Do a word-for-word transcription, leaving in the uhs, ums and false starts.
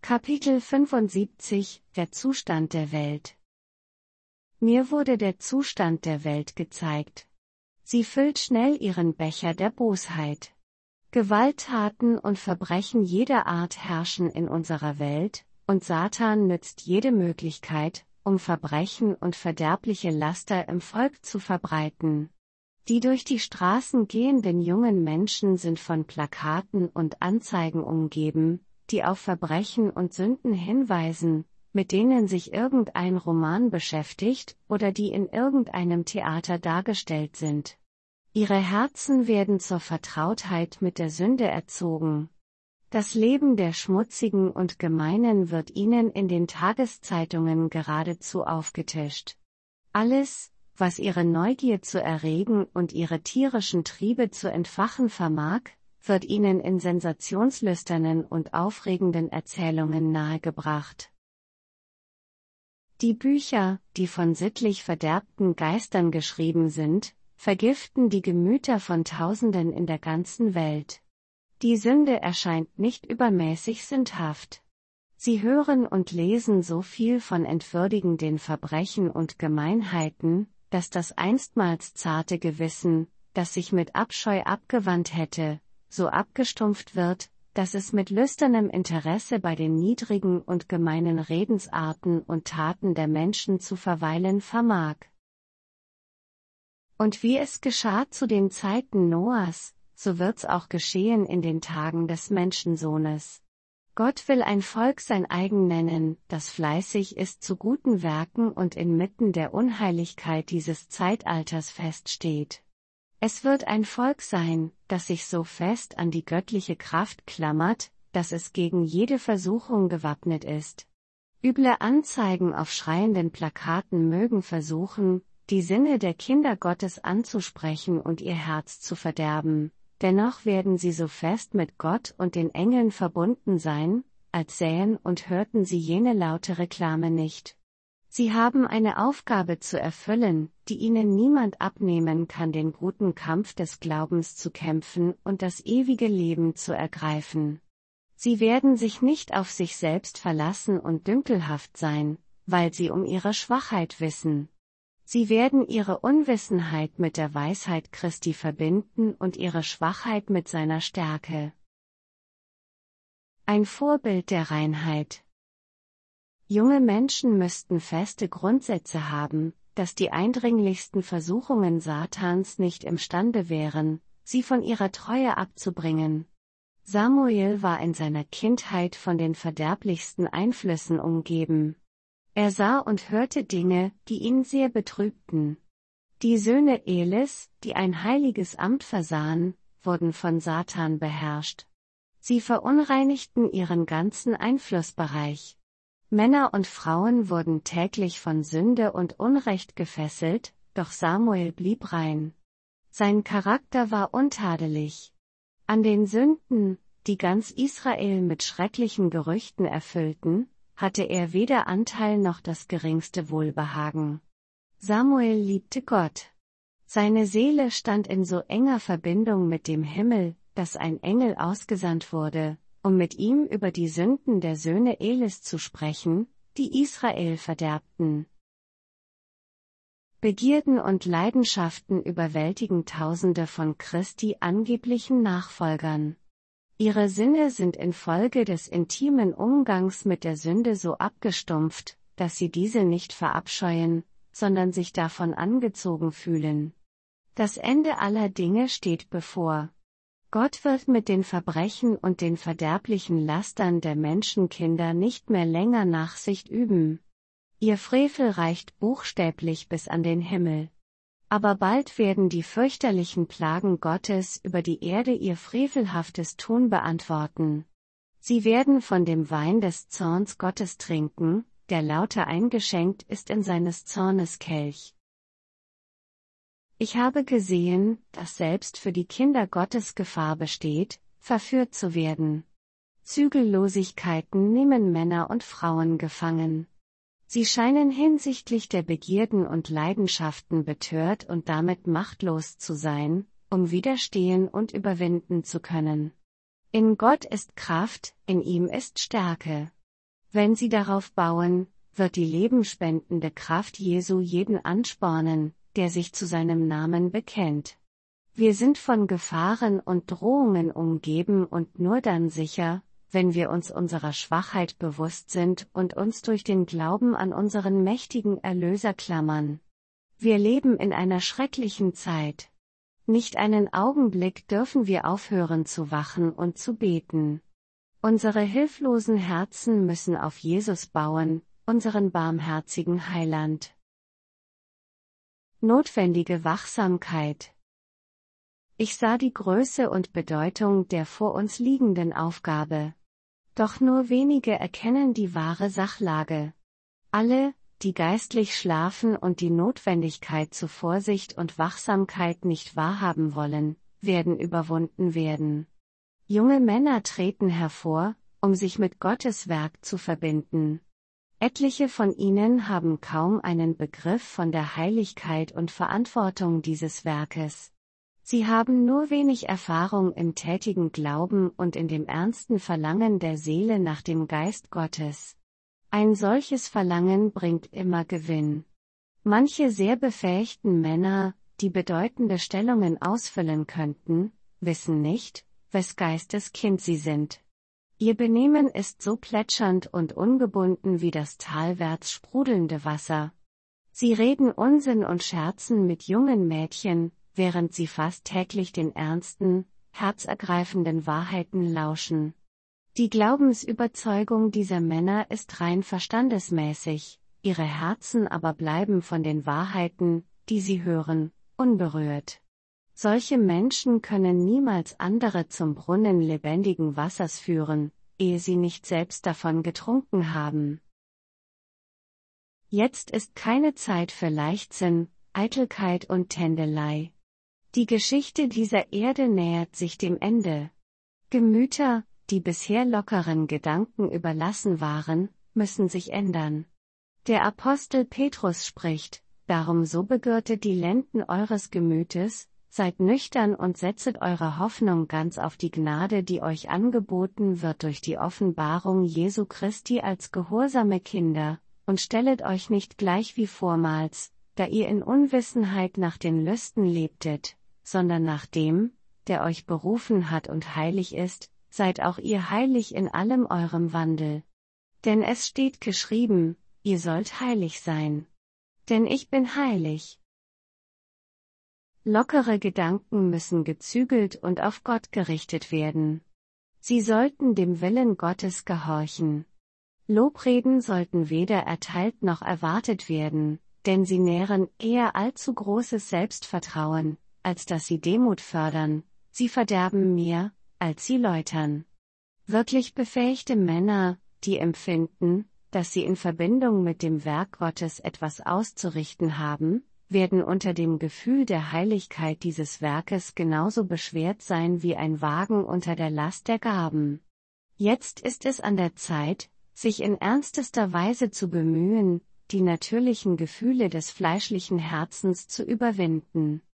Kapitel fünfundsiebzig Der Zustand der Welt. Mir wurde der Zustand der Welt gezeigt. Sie füllt schnell ihren Becher der Bosheit. Gewalttaten und Verbrechen jeder Art herrschen in unserer Welt, und Satan nützt jede Möglichkeit, um Verbrechen und verderbliche Laster im Volk zu verbreiten. Die durch die Straßen gehenden jungen Menschen sind von Plakaten und Anzeigen umgeben, die auf Verbrechen und Sünden hinweisen, mit denen sich irgendein Roman beschäftigt oder die in irgendeinem Theater dargestellt sind. Ihre Herzen werden zur Vertrautheit mit der Sünde erzogen. Das Leben der Schmutzigen und Gemeinen wird ihnen in den Tageszeitungen geradezu aufgetischt. Alles, was ihre Neugier zu erregen und ihre tierischen Triebe zu entfachen vermag, wird ihnen in sensationslüsternen und aufregenden Erzählungen nahegebracht. Die Bücher, die von sittlich verderbten Geistern geschrieben sind, vergiften die Gemüter von Tausenden in der ganzen Welt. Die Sünde erscheint nicht übermäßig sündhaft. Sie hören und lesen so viel von entwürdigenden Verbrechen und Gemeinheiten, dass das einstmals zarte Gewissen, das sich mit Abscheu abgewandt hätte, so abgestumpft wird, dass es mit lüsternem Interesse bei den niedrigen und gemeinen Redensarten und Taten der Menschen zu verweilen vermag. Und wie es geschah zu den Zeiten Noahs, so wird's auch geschehen in den Tagen des Menschensohnes. Gott will ein Volk sein eigen nennen, das fleißig ist zu guten Werken und inmitten der Unheiligkeit dieses Zeitalters feststeht. Es wird ein Volk sein, das sich so fest an die göttliche Kraft klammert, dass es gegen jede Versuchung gewappnet ist. Üble Anzeigen auf schreienden Plakaten mögen versuchen, die Sinne der Kinder Gottes anzusprechen und ihr Herz zu verderben, dennoch werden sie so fest mit Gott und den Engeln verbunden sein, als sähen und hörten sie jene laute Reklame nicht. Sie haben eine Aufgabe zu erfüllen, die ihnen niemand abnehmen kann, den guten Kampf des Glaubens zu kämpfen und das ewige Leben zu ergreifen. Sie werden sich nicht auf sich selbst verlassen und dünkelhaft sein, weil sie um ihre Schwachheit wissen. Sie werden ihre Unwissenheit mit der Weisheit Christi verbinden und ihre Schwachheit mit seiner Stärke. Ein Vorbild der Reinheit. Junge Menschen müssten feste Grundsätze haben, dass die eindringlichsten Versuchungen Satans nicht imstande wären, sie von ihrer Treue abzubringen. Samuel war in seiner Kindheit von den verderblichsten Einflüssen umgeben. Er sah und hörte Dinge, die ihn sehr betrübten. Die Söhne Elis, die ein heiliges Amt versahen, wurden von Satan beherrscht. Sie verunreinigten ihren ganzen Einflussbereich. Männer und Frauen wurden täglich von Sünde und Unrecht gefesselt, doch Samuel blieb rein. Sein Charakter war untadelig. An den Sünden, die ganz Israel mit schrecklichen Gerüchten erfüllten, hatte er weder Anteil noch das geringste Wohlbehagen. Samuel liebte Gott. Seine Seele stand in so enger Verbindung mit dem Himmel, dass ein Engel ausgesandt wurde, um mit ihm über die Sünden der Söhne Elis zu sprechen, die Israel verderbten. Begierden und Leidenschaften überwältigen Tausende von Christi angeblichen Nachfolgern. Ihre Sinne sind infolge des intimen Umgangs mit der Sünde so abgestumpft, dass sie diese nicht verabscheuen, sondern sich davon angezogen fühlen. Das Ende aller Dinge steht bevor. Gott wird mit den Verbrechen und den verderblichen Lastern der Menschenkinder nicht mehr länger Nachsicht üben. Ihr Frevel reicht buchstäblich bis an den Himmel. Aber bald werden die fürchterlichen Plagen Gottes über die Erde ihr frevelhaftes Tun beantworten. Sie werden von dem Wein des Zorns Gottes trinken, der lauter eingeschenkt ist in seines Zornes Kelch. Ich habe gesehen, dass selbst für die Kinder Gottes Gefahr besteht, verführt zu werden. Zügellosigkeiten nehmen Männer und Frauen gefangen. Sie scheinen hinsichtlich der Begierden und Leidenschaften betört und damit machtlos zu sein, um widerstehen und überwinden zu können. In Gott ist Kraft, in ihm ist Stärke. Wenn sie darauf bauen, wird die lebenspendende Kraft Jesu jeden anspornen, der sich zu seinem Namen bekennt. Wir sind von Gefahren und Drohungen umgeben und nur dann sicher, wenn wir uns unserer Schwachheit bewusst sind und uns durch den Glauben an unseren mächtigen Erlöser klammern. Wir leben in einer schrecklichen Zeit. Nicht einen Augenblick dürfen wir aufhören zu wachen und zu beten. Unsere hilflosen Herzen müssen auf Jesus bauen, unseren barmherzigen Heiland. Notwendige Wachsamkeit. Ich sah die Größe und Bedeutung der vor uns liegenden Aufgabe. Doch nur wenige erkennen die wahre Sachlage. Alle, die geistlich schlafen und die Notwendigkeit zu Vorsicht und Wachsamkeit nicht wahrhaben wollen, werden überwunden werden. Junge Männer treten hervor, um sich mit Gottes Werk zu verbinden. Etliche von ihnen haben kaum einen Begriff von der Heiligkeit und Verantwortung dieses Werkes. Sie haben nur wenig Erfahrung im tätigen Glauben und in dem ernsten Verlangen der Seele nach dem Geist Gottes. Ein solches Verlangen bringt immer Gewinn. Manche sehr befähigten Männer, die bedeutende Stellungen ausfüllen könnten, wissen nicht, wes Geistes Kind sie sind. Ihr Benehmen ist so plätschernd und ungebunden wie das talwärts sprudelnde Wasser. Sie reden Unsinn und scherzen mit jungen Mädchen, während sie fast täglich den ernsten, herzergreifenden Wahrheiten lauschen. Die Glaubensüberzeugung dieser Männer ist rein verstandesmäßig, ihre Herzen aber bleiben von den Wahrheiten, die sie hören, unberührt. Solche Menschen können niemals andere zum Brunnen lebendigen Wassers führen, ehe sie nicht selbst davon getrunken haben. Jetzt ist keine Zeit für Leichtsinn, Eitelkeit und Tändelei. Die Geschichte dieser Erde nähert sich dem Ende. Gemüter, die bisher lockeren Gedanken überlassen waren, müssen sich ändern. Der Apostel Petrus spricht, darum so begürtet die Lenden eures Gemütes, seid nüchtern und setzet eure Hoffnung ganz auf die Gnade, die euch angeboten wird durch die Offenbarung Jesu Christi als gehorsame Kinder, und stellet euch nicht gleich wie vormals, da ihr in Unwissenheit nach den Lüsten lebtet, sondern nach dem, der euch berufen hat und heilig ist, seid auch ihr heilig in allem eurem Wandel. Denn es steht geschrieben, ihr sollt heilig sein. Denn ich bin heilig. Lockere Gedanken müssen gezügelt und auf Gott gerichtet werden. Sie sollten dem Willen Gottes gehorchen. Lobreden sollten weder erteilt noch erwartet werden, denn sie nähren eher allzu großes Selbstvertrauen, als dass sie Demut fördern, sie verderben mehr, als sie läutern. Wirklich befähigte Männer, die empfinden, dass sie in Verbindung mit dem Werk Gottes etwas auszurichten haben, werden unter dem Gefühl der Heiligkeit dieses Werkes genauso beschwert sein wie ein Wagen unter der Last der Gaben. Jetzt ist es an der Zeit, sich in ernstester Weise zu bemühen, die natürlichen Gefühle des fleischlichen Herzens zu überwinden.